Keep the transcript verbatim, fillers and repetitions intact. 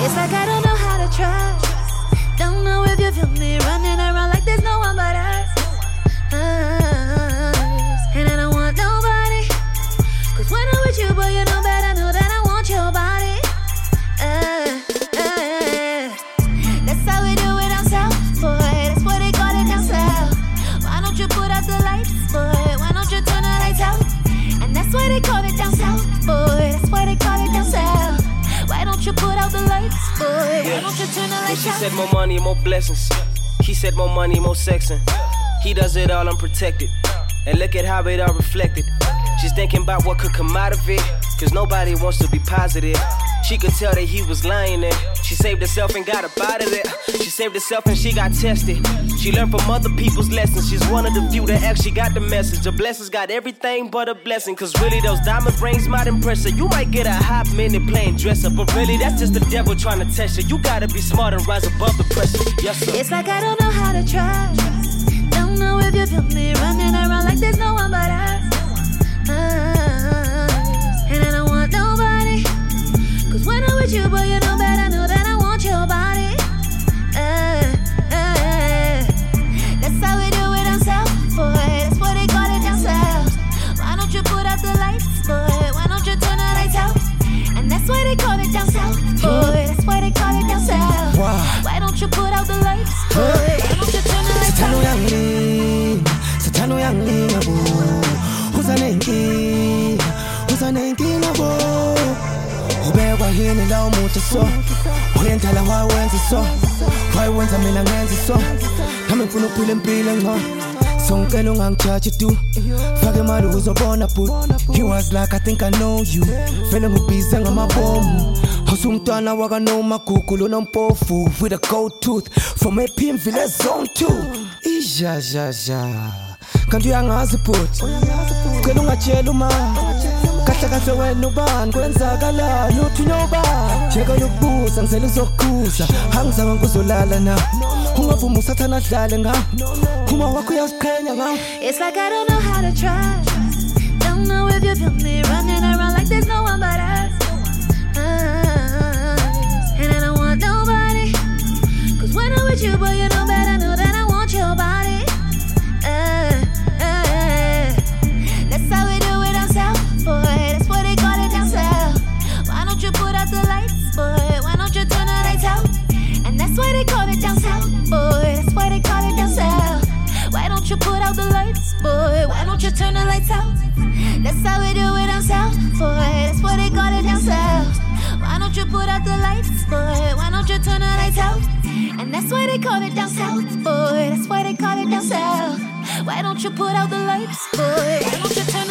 It's like I don't know how to trust. Don't know if you feel me running around like there's no one but us. us. And I don't want nobody. Cause when I'm with you, boy, you know better, know that I want your body. Uh, uh, that's how we do it down south, boy. That's what they call it down south. Why don't you put out the lights, boy? Why don't you turn the lights out? And that's why they call it down south, boy. That's why they call it down south. Why don't you put out the lights, boy? Why don't you turn the lights yeah, she out? She said more money, more blessings. He said more money, more sexing. He does it all unprotected. And look at how it all reflected. She's thinking about what could come out of it. Cause nobody wants to be positive. She could tell that he was lying there. She saved herself and got up out of there. She saved herself and she got tested. She learned from other people's lessons. She's one of the few that actually got the message. Her blessings got everything but a blessing. Cause really those diamond rings might impress her. You might get a hot minute playing dress up. But really that's just the devil trying to test you. You gotta be smart and rise above the pressure. Yes sir. It's like I don't know how to trust. Don't know if you feel me running around like there's no one but us. us. And I don't want nobody. Cause when I'm with you, boy, you know better, know that I want your body. Uh, uh, that's how we do it down south, boy. That's what they call it down south. Why don't you put out the lights, boy? Why don't you turn the lights out? And that's why they call it down south, boy. That's why they call it down south. Why don't you put out the lights, boy? Why don't you turn the lights out? Satano yang linga bo, Huzanenki, Huzanenki na bo. Ubekwa hini la umuthi so Uyentala wawenza so Wawenza mina ngenza so Nami ngifuna ukuphila impilo ngcono Songicela ungangijaji tu Fake imali uzobona but He was like I think I know you Vele ngubhize ngamabomu Usumntwana waka noma Google unompofu With a gold tooth From A P M Village Zone two Ija ja ja Kanti uyangazi but Cela ungatshela uma Kahle kahle wena ubani kwenzakalani uthi nyoba Jeka yokubuza ngizela uzokukhuza Angizange ngizolala na Ungavuma usathana adlale nga Uma wakho uyaziqhenya nga It's like I don't know how to trust. Don't know if you feel me running around like there's no one but us. us. And I don't want nobody. Cause when I'm with you, boy, you know better, know that I want your body. Uh, uh, that's how we do it down south, boy. That's what they call it down south. Why don't you put out the lights, boy? Why don't you turn the lights out? And that's why they call it down south, boy. That's why they call it down south. Why don't you put out the lights, boy? Why don't you turn the lights out? That's how we do it down south, boy. That's what they call it down south. Why don't you put out the lights, boy? Why don't you turn the lights out? And that's why they call it down south, boy. That's why they call it down south. Why don't you put out the lights, boy? Why don't you turn